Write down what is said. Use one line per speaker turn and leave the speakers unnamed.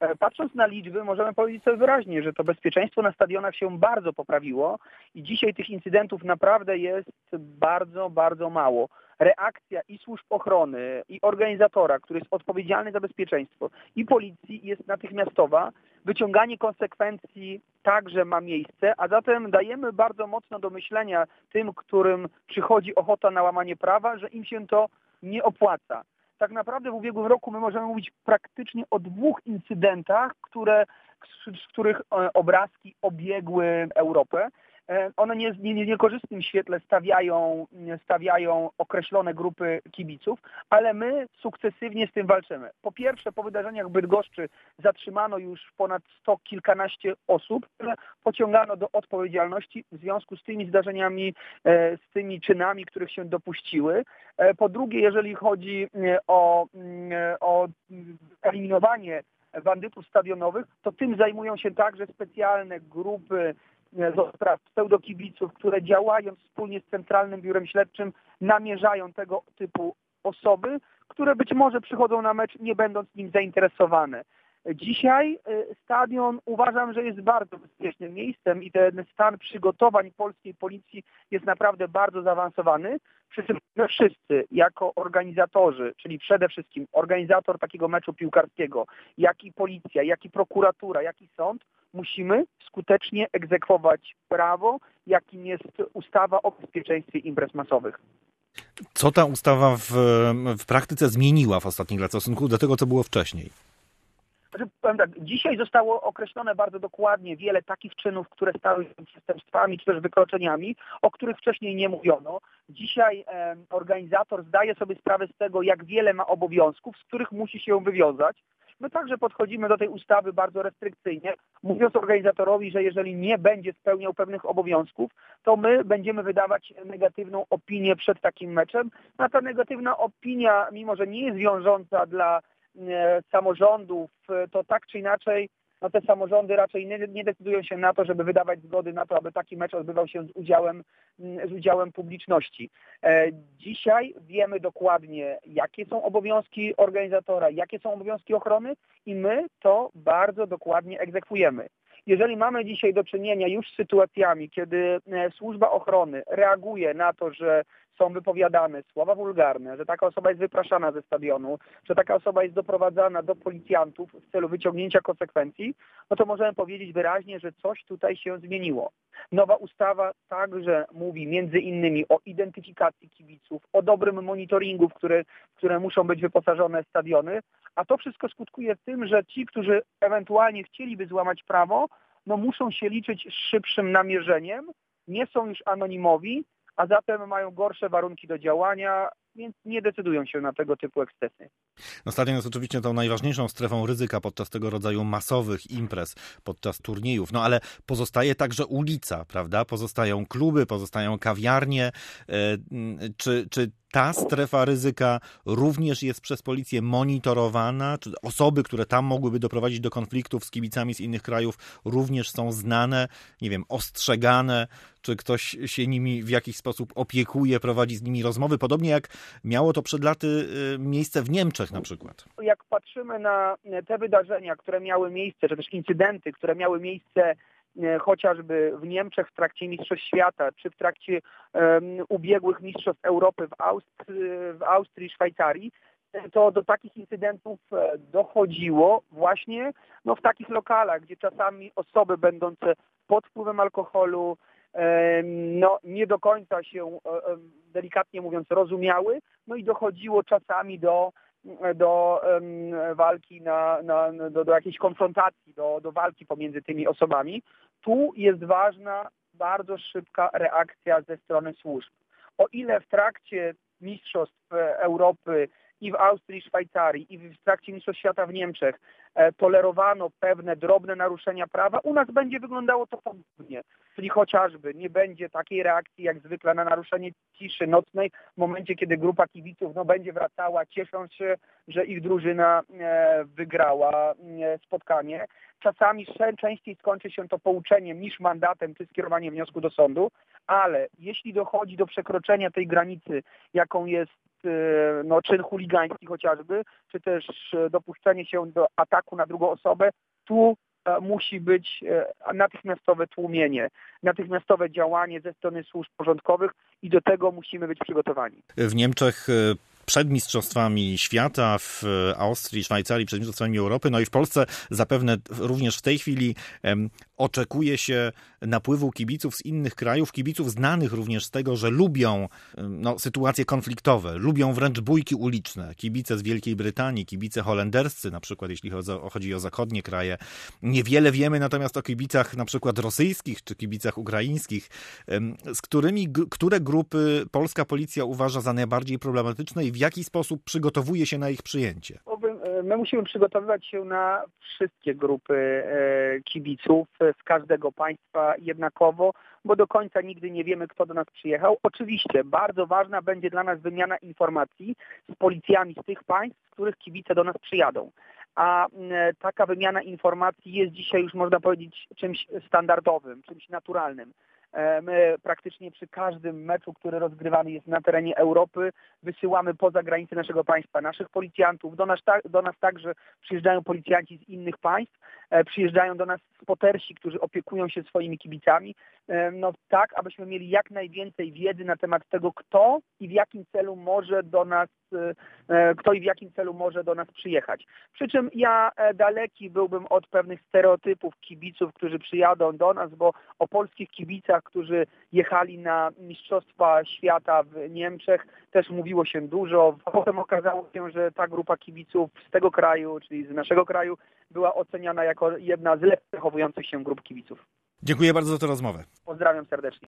Patrząc na liczby, możemy powiedzieć sobie wyraźnie, że to bezpieczeństwo na stadionach się bardzo poprawiło i dzisiaj tych incydentów naprawdę jest bardzo, bardzo mało. Reakcja i służb ochrony, i organizatora, który jest odpowiedzialny za bezpieczeństwo, i policji jest natychmiastowa. Wyciąganie konsekwencji także ma miejsce, a zatem dajemy bardzo mocno do myślenia tym, którym przychodzi ochota na łamanie prawa, że im się to nie opłaca. Tak naprawdę w ubiegłym roku my możemy mówić praktycznie o 2 incydentach, z których obrazki obiegły Europę. One w niekorzystnym świetle stawiają określone grupy kibiców, ale my sukcesywnie z tym walczymy. Po pierwsze, po wydarzeniach w Bydgoszczy zatrzymano już ponad 100 kilkanaście osób, które pociągano do odpowiedzialności w związku z tymi zdarzeniami, z tymi czynami, których się dopuściły. Po drugie, jeżeli chodzi o eliminowanie bandytów stadionowych, to tym zajmują się także specjalne grupy pseudokibiców, które działając wspólnie z Centralnym Biurem Śledczym namierzają tego typu osoby, które być może przychodzą na mecz nie będąc nim zainteresowane. Dzisiaj stadion uważam, że jest bardzo bezpiecznym miejscem i ten stan przygotowań polskiej policji jest naprawdę bardzo zaawansowany. Przy czym my wszyscy jako organizatorzy, czyli przede wszystkim organizator takiego meczu piłkarskiego, jak i policja, jak i prokuratura, jak i sąd, musimy skutecznie egzekwować prawo, jakim jest ustawa o bezpieczeństwie imprez masowych.
Co ta ustawa w praktyce zmieniła w ostatnich latach w stosunku do tego, co było wcześniej?
Powiem tak, dzisiaj zostało określone bardzo dokładnie wiele takich czynów, które stały się przestępstwami czy też wykroczeniami, o których wcześniej nie mówiono. Dzisiaj organizator zdaje sobie sprawę z tego, jak wiele ma obowiązków, z których musi się wywiązać. My także podchodzimy do tej ustawy bardzo restrykcyjnie, mówiąc organizatorowi, że jeżeli nie będzie spełniał pewnych obowiązków, to my będziemy wydawać negatywną opinię przed takim meczem. A ta negatywna opinia, mimo że nie jest wiążąca dla samorządów, to tak czy inaczej te samorządy raczej nie decydują się na to, żeby wydawać zgody na to, aby taki mecz odbywał się z udziałem publiczności. Dzisiaj wiemy dokładnie, jakie są obowiązki organizatora, jakie są obowiązki ochrony i my to bardzo dokładnie egzekwujemy. Jeżeli mamy dzisiaj do czynienia już z sytuacjami, kiedy służba ochrony reaguje na to, że są wypowiadane słowa wulgarne, że taka osoba jest wypraszana ze stadionu, że taka osoba jest doprowadzana do policjantów w celu wyciągnięcia konsekwencji, no to możemy powiedzieć wyraźnie, że coś tutaj się zmieniło. Nowa ustawa także mówi między innymi o identyfikacji kibiców, o dobrym monitoringu, w które muszą być wyposażone stadiony, a to wszystko skutkuje tym, że ci, którzy ewentualnie chcieliby złamać prawo, no muszą się liczyć z szybszym namierzeniem, nie są już anonimowi, a zatem mają gorsze warunki do działania, więc nie decydują się na tego typu ekscesy.
No, stadion jest oczywiście tą najważniejszą strefą ryzyka podczas tego rodzaju masowych imprez, podczas turniejów, no ale pozostaje także ulica, prawda? Pozostają kluby, pozostają kawiarnie. Czy ta strefa ryzyka również jest przez policję monitorowana? Czy osoby, które tam mogłyby doprowadzić do konfliktów z kibicami z innych krajów, również są znane, nie wiem, ostrzegane? Czy ktoś się nimi w jakiś sposób opiekuje, prowadzi z nimi rozmowy? Podobnie jak miało to przed laty miejsce w Niemczech na przykład.
Jak patrzymy na te wydarzenia, które miały miejsce, czy też incydenty, które miały miejsce chociażby w Niemczech w trakcie Mistrzostw Świata, czy w trakcie ubiegłych Mistrzostw Europy w Austrii, Szwajcarii, to do takich incydentów dochodziło właśnie w takich lokalach, gdzie czasami osoby będące pod wpływem alkoholu nie do końca się, delikatnie mówiąc, rozumiały, no i dochodziło czasami do walki, do jakiejś konfrontacji, do walki pomiędzy tymi osobami. Tu jest ważna bardzo szybka reakcja ze strony służb. O ile w trakcie Mistrzostw Europy i w Austrii, Szwajcarii, i w trakcie Mistrzostw Świata w Niemczech tolerowano pewne drobne naruszenia prawa, u nas będzie wyglądało to podobnie. Czyli chociażby nie będzie takiej reakcji jak zwykle na naruszenie ciszy nocnej w momencie, kiedy grupa kibiców będzie wracała, ciesząc się, że ich drużyna wygrała spotkanie. Czasami częściej skończy się to pouczeniem niż mandatem czy skierowaniem wniosku do sądu, ale jeśli dochodzi do przekroczenia tej granicy, jaką jest czyn chuligański chociażby, czy też dopuszczenie się do ataku na drugą osobę, tu musi być natychmiastowe tłumienie, natychmiastowe działanie ze strony służb porządkowych i do tego musimy być przygotowani.
W Niemczech przed Mistrzostwami Świata, w Austrii, Szwajcarii, przed Mistrzostwami Europy, no i w Polsce zapewne również w tej chwili oczekuje się napływu kibiców z innych krajów, kibiców znanych również z tego, że lubią sytuacje konfliktowe, lubią wręcz bójki uliczne. Kibice z Wielkiej Brytanii, kibice holenderscy, na przykład jeśli chodzi o zachodnie kraje. Niewiele wiemy natomiast o kibicach na przykład rosyjskich czy kibicach ukraińskich, które grupy polska policja uważa za najbardziej problematyczne i w jaki sposób przygotowuje się na ich przyjęcie?
My musimy przygotowywać się na wszystkie grupy kibiców z każdego państwa jednakowo, bo do końca nigdy nie wiemy, kto do nas przyjechał. Oczywiście bardzo ważna będzie dla nas wymiana informacji z policjami z tych państw, z których kibice do nas przyjadą. A taka wymiana informacji jest dzisiaj już, można powiedzieć, czymś standardowym, czymś naturalnym. My praktycznie przy każdym meczu, który rozgrywany jest na terenie Europy, wysyłamy poza granice naszego państwa naszych policjantów. Do nas także przyjeżdżają policjanci z innych państw, przyjeżdżają do nas spotersi, którzy opiekują się swoimi kibicami, tak, abyśmy mieli jak najwięcej wiedzy na temat tego, kto i w jakim celu może do nas przyjechać. Przy czym ja daleki byłbym od pewnych stereotypów kibiców, którzy przyjadą do nas, bo o polskich kibicach, którzy jechali na Mistrzostwa Świata w Niemczech, też mówiło się dużo. Potem okazało się, że ta grupa kibiców z tego kraju, czyli z naszego kraju, była oceniana jako jedna z lepiej zachowujących się grup kibiców.
Dziękuję bardzo za tę rozmowę.
Pozdrawiam serdecznie.